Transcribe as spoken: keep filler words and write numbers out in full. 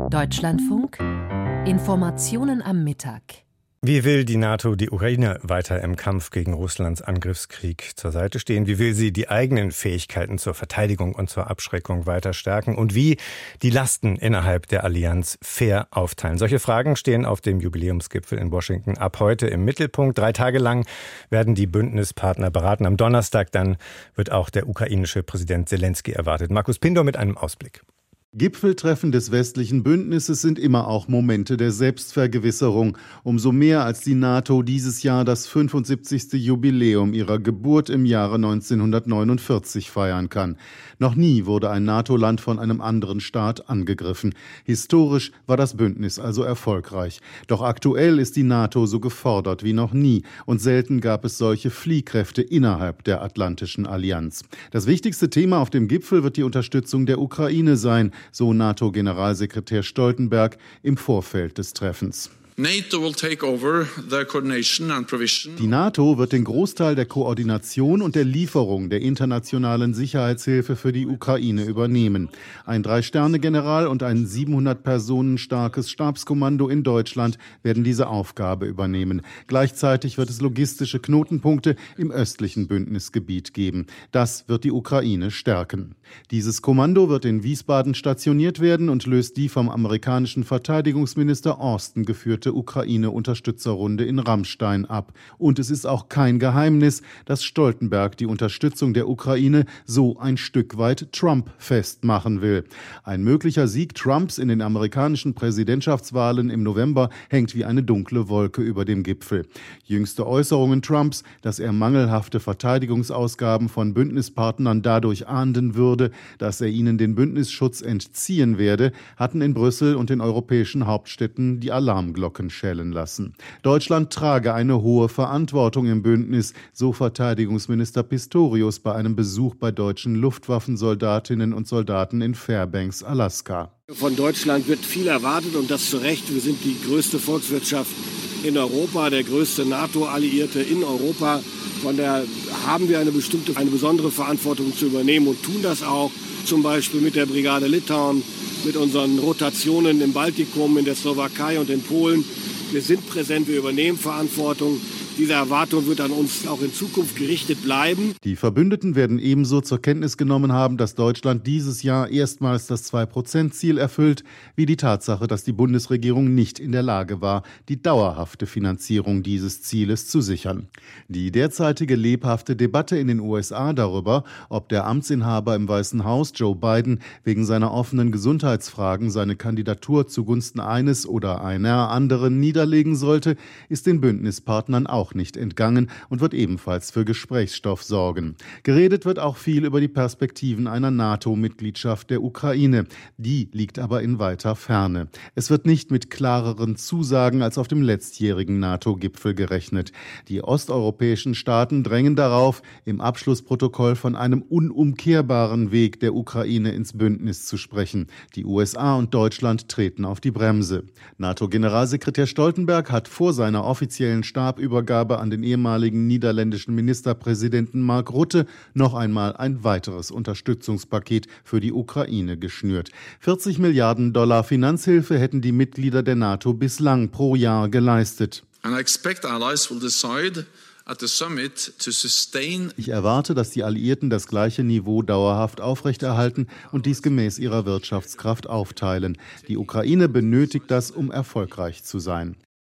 Deutschlandfunk Informationen am Mittag. Wie will die NATO die Ukraine weiter im Kampf gegen Russlands Angriffskrieg zur Seite stehen? Wie will sie die eigenen Fähigkeiten zur Verteidigung und zur Abschreckung weiter stärken? Und wie die Lasten innerhalb der Allianz fair aufteilen? Solche Fragen stehen auf dem Jubiläumsgipfel in Washington ab heute im Mittelpunkt. Drei Tage lang werden die Bündnispartner beraten. Am Donnerstag dann wird auch der ukrainische Präsident Selenskyj erwartet. Markus Pindor mit einem Ausblick. Gipfeltreffen des westlichen Bündnisses sind immer auch Momente der Selbstvergewisserung. Umso mehr, als die NATO dieses Jahr das fünfundsiebzigste Jubiläum ihrer Geburt im Jahre neunzehnhundertneunundvierzig feiern kann. Noch nie wurde ein NATO-Land von einem anderen Staat angegriffen. Historisch war das Bündnis also erfolgreich. Doch aktuell ist die NATO so gefordert wie noch nie. Und selten gab es solche Fliehkräfte innerhalb der Atlantischen Allianz. Das wichtigste Thema auf dem Gipfel wird die Unterstützung der Ukraine sein, so NATO-Generalsekretär Stoltenberg im Vorfeld des Treffens. NATO will take over the coordination and provision. Die NATO wird den Großteil der Koordination und der Lieferung der internationalen Sicherheitshilfe für die Ukraine übernehmen. Ein Drei-Sterne-General und ein siebenhundert Personen starkes Stabskommando in Deutschland werden diese Aufgabe übernehmen. Gleichzeitig wird es logistische Knotenpunkte im östlichen Bündnisgebiet geben. Das wird die Ukraine stärken. Dieses Kommando wird in Wiesbaden stationiert werden und löst die vom amerikanischen Verteidigungsminister Austin geführte Ukraine-Unterstützerrunde in Ramstein ab. Und es ist auch kein Geheimnis, dass Stoltenberg die Unterstützung der Ukraine so ein Stück weit Trump festmachen will. Ein möglicher Sieg Trumps in den amerikanischen Präsidentschaftswahlen im November hängt wie eine dunkle Wolke über dem Gipfel. Jüngste Äußerungen Trumps, dass er mangelhafte Verteidigungsausgaben von Bündnispartnern dadurch ahnden würde, dass er ihnen den Bündnisschutz entziehen werde, hatten in Brüssel und den europäischen Hauptstädten die Alarmglocken schellen lassen. Deutschland trage eine hohe Verantwortung im Bündnis, so Verteidigungsminister Pistorius bei einem Besuch bei deutschen Luftwaffensoldatinnen und Soldaten in Fairbanks, Alaska. Von Deutschland wird viel erwartet und das zu Recht. Wir sind die größte Volkswirtschaft in Europa, der größte NATO-Alliierte in Europa. Von daher haben wir eine bestimmte, eine besondere Verantwortung zu übernehmen und tun das auch, zum Beispiel mit der Brigade Litauen, mit unseren Rotationen im Baltikum, in der Slowakei und in Polen. Wir sind präsent, wir übernehmen Verantwortung. Diese Erwartung wird an uns auch in Zukunft gerichtet bleiben. Die Verbündeten werden ebenso zur Kenntnis genommen haben, dass Deutschland dieses Jahr erstmals das zwei Prozent Ziel erfüllt, wie die Tatsache, dass die Bundesregierung nicht in der Lage war, die dauerhafte Finanzierung dieses Zieles zu sichern. Die derzeitige lebhafte Debatte in den U S A darüber, ob der Amtsinhaber im Weißen Haus, Joe Biden, wegen seiner offenen Gesundheitsfragen seine Kandidatur zugunsten eines oder einer anderen niederlegen sollte, ist den Bündnispartnern auch nicht entgangen und wird ebenfalls für Gesprächsstoff sorgen. Geredet wird auch viel über die Perspektiven einer NATO-Mitgliedschaft der Ukraine. Die liegt aber in weiter Ferne. Es wird nicht mit klareren Zusagen als auf dem letztjährigen NATO-Gipfel gerechnet. Die osteuropäischen Staaten drängen darauf, im Abschlussprotokoll von einem unumkehrbaren Weg der Ukraine ins Bündnis zu sprechen. Die U S A und Deutschland treten auf die Bremse. NATO-Generalsekretär Stoltenberg hat vor seiner offiziellen Stabübergabe an den ehemaligen niederländischen Ministerpräsidenten Mark Rutte noch einmal ein weiteres Unterstützungspaket für die Ukraine geschnürt. vierzig Milliarden Dollar Finanzhilfe hätten die Mitglieder der NATO bislang pro Jahr geleistet. And I expect allies will decide at the summit to sustain. Ich erwarte, dass die Alliierten das gleiche Niveau dauerhaft aufrechterhalten und dies gemäß ihrer Wirtschaftskraft aufteilen. Die Ukraine benötigt das, um erfolgreich zu sein.